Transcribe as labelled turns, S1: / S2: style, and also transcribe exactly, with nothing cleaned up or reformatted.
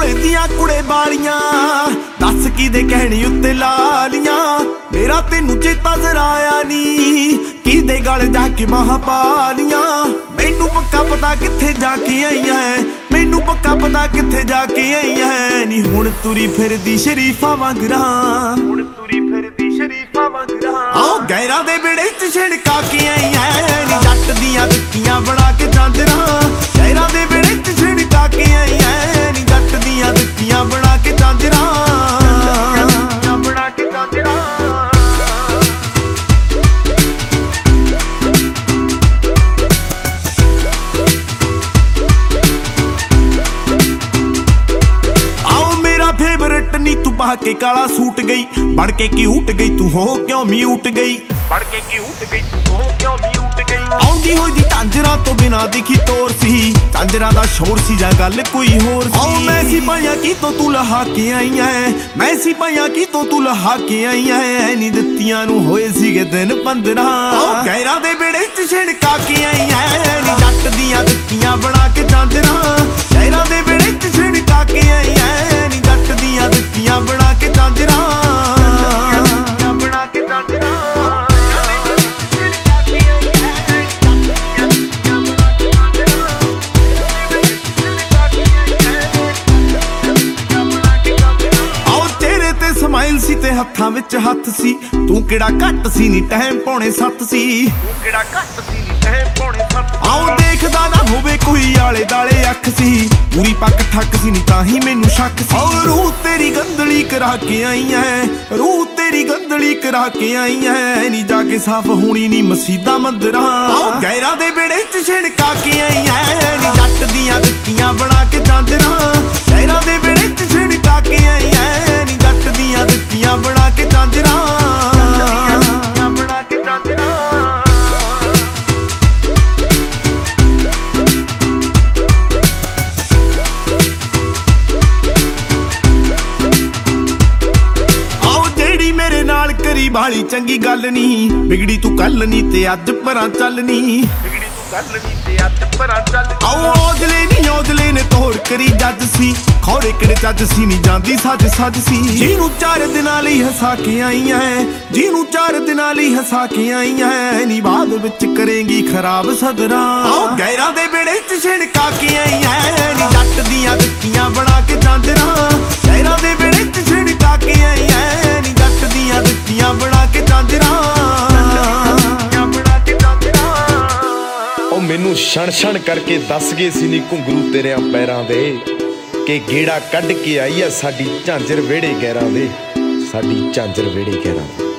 S1: ਕੋਲੇ ਦੀਆਂ ਕੁੜੇ ਵਾਲੀਆਂ दस किदे कहने उत्ते लालियां मेरा तेनू चेता जरा आया नी किदे गल जाके महापालियां मैनू पक्का पता किथे जाके आईयां मैनू पक्का पता किथे जाके आईयां नी हुण तुरी फिरदी शरीफा वांगरा हुण तुरी फिरदी शरीफा वांगरा आओ गैरां दे बेड़े च छिड़का के आईयां नी जट दियां दित्तियां बना के झांजरा गैरां दे बेड़े च छिड़का के आईयां नी जट दियां दित्तियां बना के झांजरा नी तू पा के काला सूट गई बढ़ के क्यूट गई तू हो क्यों म्यूट गई बढ़ के क्यूट गई तू हो क्यों म्यूट गई आउंदी होई दी झांजरा तो बिना दिखी तोर सी झांजरा दा शोर सी जा गल कोई होर सी ओ मैं सिपाहियां की तो तू लहा के आई है मैं सिपाहियां की तो तू लहा के आई है नी दित्तियां नू होए सीगे दिन पंद्रह ओ गैरां दे बेड़े च छिड़का के आई है नी जट दियां दित्तियां बना के झांजरा गैरां दे बेड़े च छिड़का के आई है नी जट दियां दित्तियां बना के झांजरा बना के झांजरा समाइल सी ते हत्थां विच हत्थ सी तू किहड़ा घट सी नी टाइम पौने सत्त सी तू किहड़ा घट सी नी टाइम पौने सत्त आओ देखदा ना होवे कोई आले दाले अख सी पूरी पक ठक सी नी ताही मैनू शक सी और रूह तेरी गंदली करा के आई है रूह तेरी गंदली करा के आई है नी जाके साफ होनी नी मसीदा मंदरा आओ गैरां दे बेड़े च छिड़का के आई है नी जट दियां दित्तियां बना के झांजरा गैरां दे बेड़े च छिड़का के आई है नी जट दियां दित्तियां बना के झांजरा बना के झांजरा मेरे नाल करी बाली चंगी गल नी बिगड़ी तू कल नी ते अज परां चल नी बिगड़ी तू कल नी ते अज परां चल आओ औजले नी औजले ने तोड़ करी जज सी खौरे किड़े जज सी नी जांदी सज सज सी जीनू चार दिनां लई हसा के आई है जीनू चार दिनां लई हसा के आई है नी बाद विच करेंगी खराब सदरा आओ गैरां दे बेड़े च छिड़का के आई है नी जट दियां दित्तियां बना के झांजरा गैरां दे बेड़े च छिड़का के आई है नी जट दियां दित्तियां बना के झांजरा बना के झांजरा
S2: ओ मैनू छण छण करके दस गए सी नी घुंगरू तेरियां पैरां दे कि गेड़ा कढ के आई आ साडी झांजर वेड़े गैरां दे साडी झांजर वेड़े गैरां दे।